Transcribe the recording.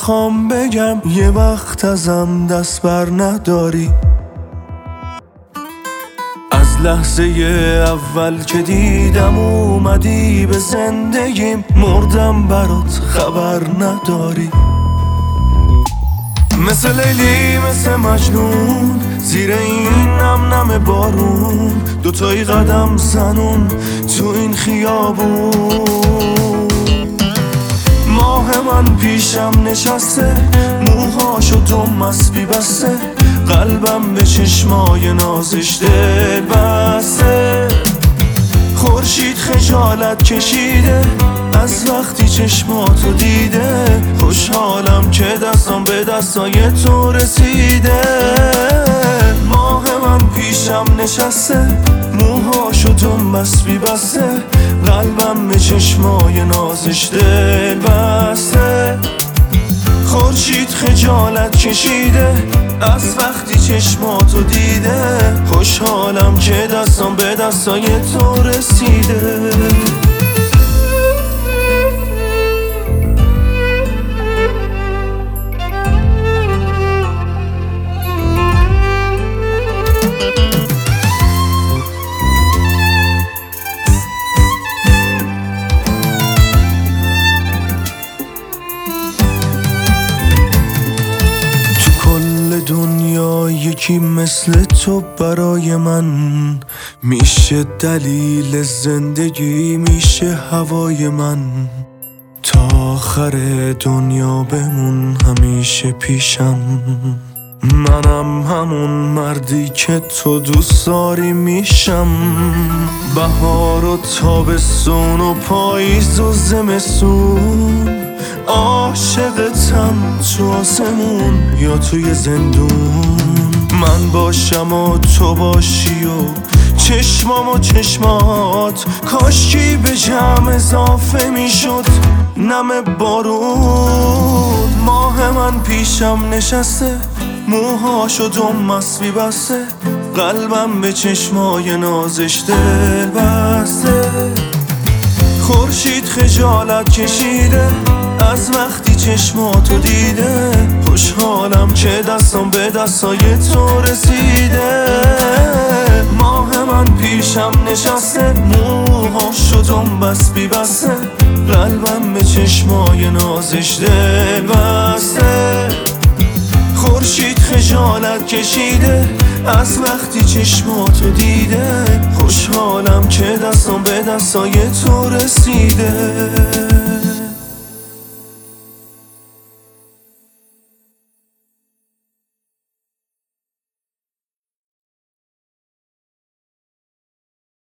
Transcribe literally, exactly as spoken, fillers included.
میخوام بگم یه وقت ازم دست بر نداری. از لحظه اول که دیدم اومدی به زندگیم، مردم برات خبر نداری. مثل لیلی مثل مجنون زیر این نم نم بارون، دوتایی قدم زنون تو این خیابون. ماه من پیشم نشسته، موهاشو دم اسبی بسته، قلبم به چشمای نازش دل بسته. خورشید خجالت کشیده از وقتی چشماتو دیده، خوشحالم که دستم به دستای تو رسیده. ماه من پیشم نشسته، موهاشو دم اسبی بسته، قلبم به چشمای نازش دل بسته. خورشید خجالت کشیده از وقتی چشماتو دیده، خوشحالم که دستم به دستای تو رسیده. دنیا یکی مثل تو برای من میشه، دلیل زندگی میشه هوای من. تا آخر دنیا بمون همیشه پیشم، منم همون مردی که تو دوست داری میشم. بهار و تابستون و پاییز و زمستون، عاشقتم تو آسمون یا توی زندون. من باشم و تو باشی و چشمام و چشمات، کاشکی به جمع اضافه میشد نم بارون. ماه من پیشم نشسته، موهاشو دم اسبی بسته، قلبم به چشمای نازش دل بسته. خورشید خجالت کشیده از وقتی چشماتو دیده، خوشحالم که دستم به دستای تو رسیده. ماه من پیشم نشسته، موهاشو دم اسبی بسته، قلبم به چشمای نازش دل بسته. خورشید خجالت کشیده از وقتی چشماتو دیده، خوشحالم که دستم به دستای تو رسیده.